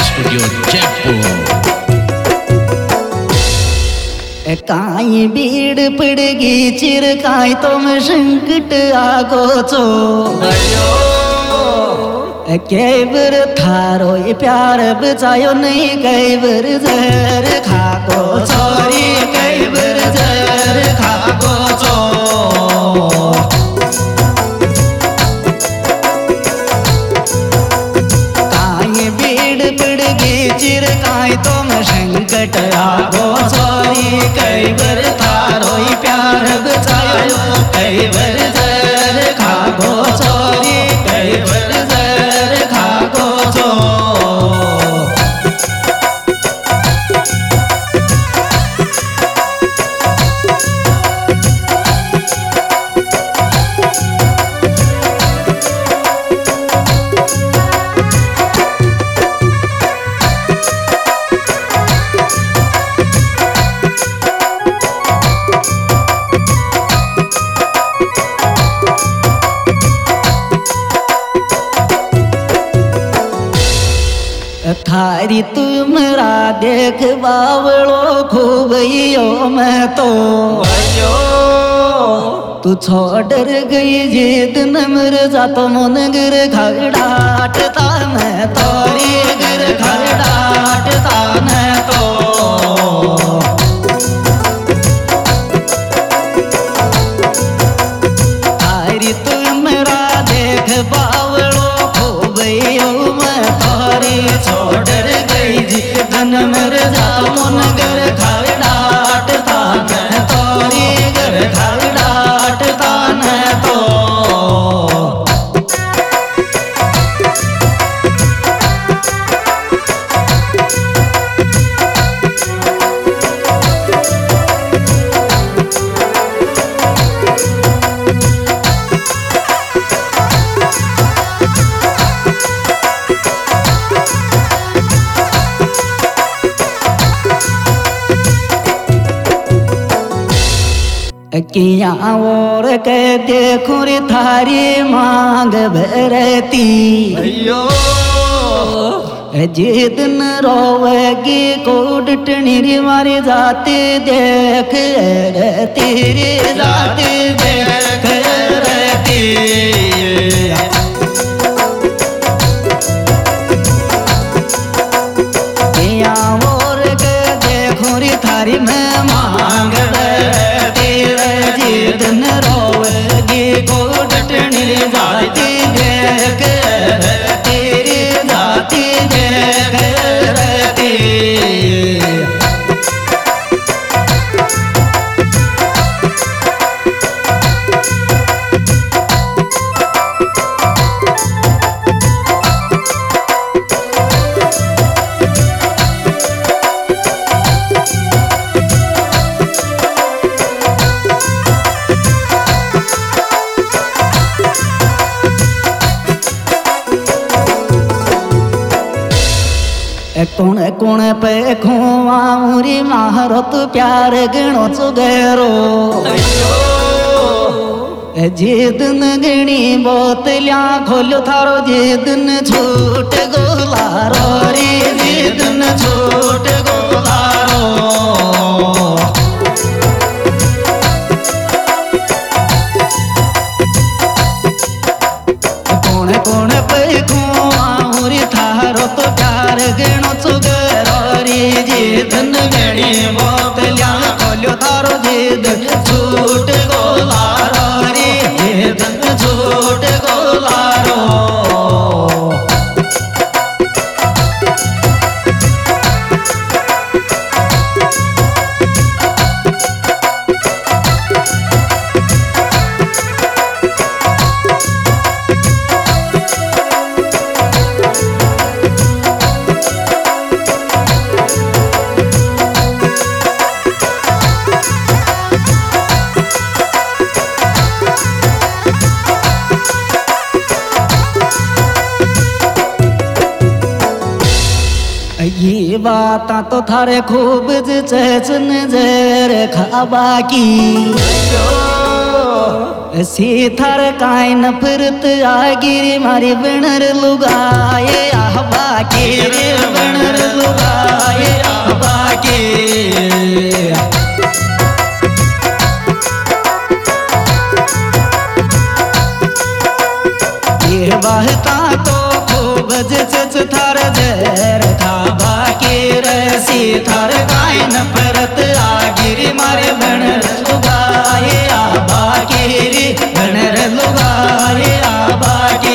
Studio Jaipur. काई बीड़ पड़गी चिरकाई तुम संकट आगो चो कैबर थारो प्यार बचायो नहीं कैबर जहर खागो छोरी कैबर जहर खागो चो काई बीड़ पड़गी चिरकाई तुम संकट आगो छोरी कैबर थारो प्यार बचायो कैबर जहर खागो छोरी कैबर जहर खागो चो थारी तुमरा देख बावड़ो खूब यो मैं तो तू छोड़ गई जिद नमर जातो मन गिर खड़ाटता मैं तोरी गिर खड़ाटता मैं तो थारी तुमरा देख बावड़ो खूब यो मैं तोरी छोड़ गई जी धन मर जा मन गर खड़ाटता मैं तोरी गर खड़ाटता मैं तो किया और के देखो रे थारी मांग भरती जिद न रोवेगी को डटनी रे मारी जाती देख तेरी जाती देख रहती किया और के देखो रे थारी में मांग जिदन रोवेगी को डटनी जाती देख तेरी जाती देख रहती कौन कौन पे खोवा मुरी महारत प्यार गणो चुगेरो जिदन गणी बोतलिया खोलो थारो जिदन छूट गोलारो रे जिदन छूट गोलारो कौन कौन पे खोवा मुरी थारो तो प्यार गणो जिदन गणी बोतलिया खोलो थारो जिदन छूट गोलारो रे जिदन छूट गोलारो ये बात तो थारे खूब चेचन जर खाबा की सी थार काय नफरत आगिरी मारी बनर लुगाए आबा के रे बनर लुगाए आबा के ये बहता तो खूब जच थार जर थाबा के रसी थार काय नफरत आगिरी मारे बनर लुगाए आबा के रे बनर लुगाए आबा के।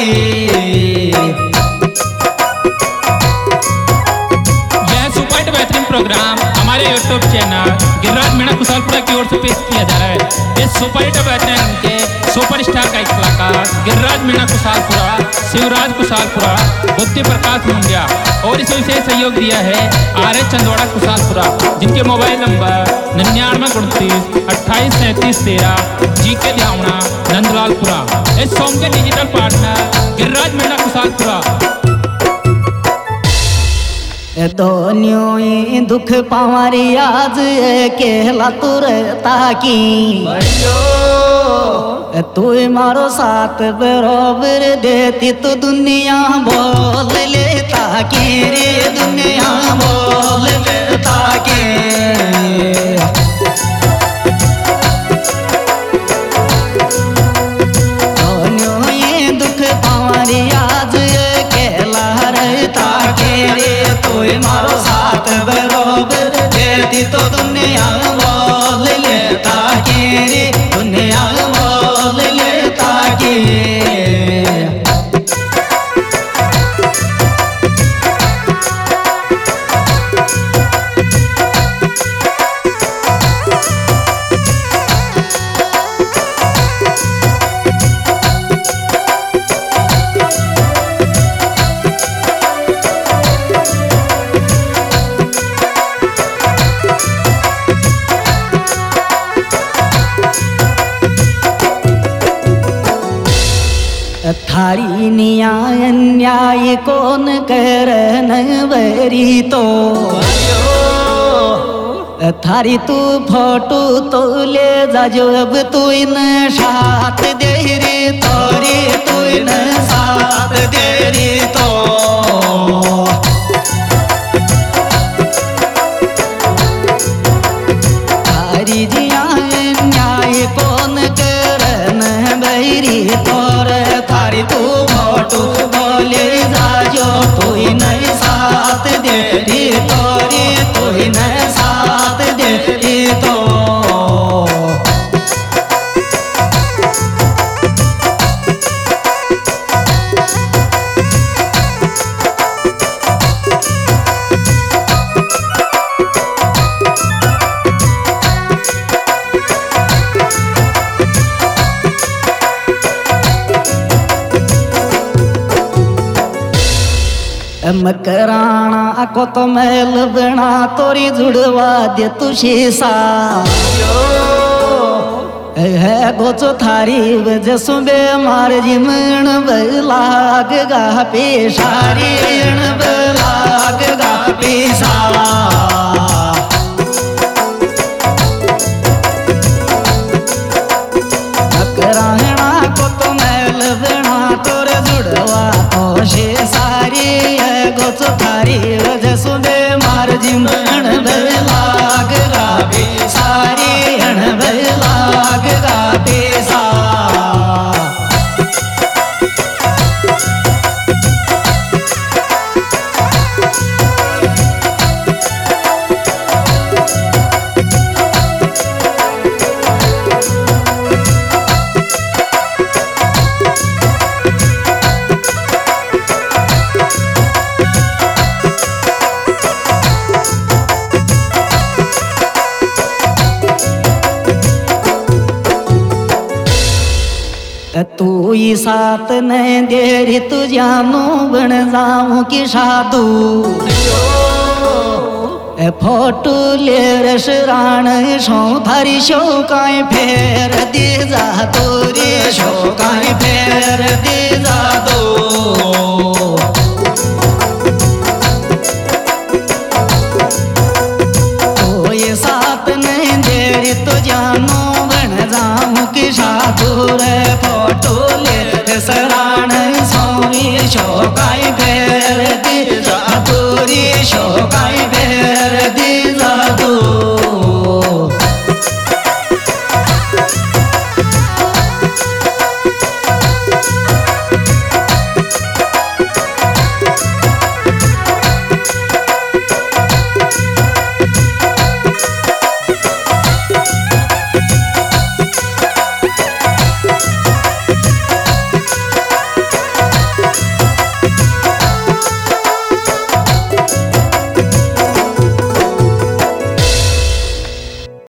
यह सुपर बेहतरीन प्रोग्राम हमारे यूट्यूब चैनल गिरिराज मीणा कुशालपुरा की ओर से पेश किया जा रहा है। इस सुपर हिट बेहतरीन के सुपरस्टार गायक कलाकार गिरिराज मीणा कुशालपुरा, शिवराज कुशालपुरा, बुद्धि प्रकाश मुंडिया और इसे विशेष सहयोग दिया है आर चंदवाड़ा कुशालपुरा, जिनके मोबाइल नंबर 99 28 37 13 जी के ध्यावना नंदलालपुरा। इस सॉन्ग के डिजिटल पार्टनर गिरिराज मीणा कुशालपुरा। दोनियों दुख पावारी आज केला तुर ताकी तू मारो साथ बरोबर देती तो दुनिया बोल लेता के रे दुनिया बोल लेता के। दोनियों दुख पावारी आज केला रहता के रे तू मारो साथ बरोबर देती तो दुनिया बोल लेता के रे दुनिया बोल लेता के। थारी न्याय न्याय कौन करन बरी तो थारी तू फोटो तो ले जा जो अब तू इन साथ दे रे तोरी तू इन साथ दे रे तो। थारी न्याय कौन करन बरी तोर थारी तू फोटो बोले जाजो तू ही नहीं साथ दे रे तोरी तू ही नहीं साथ दे रे तो। मकराना को तो मैल बना तोरी जुड़वा दे तुझे सा है गोचो थारी वजह सुबे मार जिमण बलाग गा पेशारी बलाग गा पेशा। मकराना को तो मैल बना तोरे जुड़वा तो शे सारी गोच थारी वजह सुबे मार जिमण बलाग गाबे सारी हण बलाग गाबे सा। तू ही साथ नहीं दे री तू जानो बन जाऊं की साधु फोटो ले रसराण सो थारी शोकाएं फेर दे जा तो रे शोकाएं फेर दे जा दो। तो ये साथ नहीं दे री तो जानो बन जाऊं गाँव की साधु रे फोटो ले सराण सौरी शोकाई गे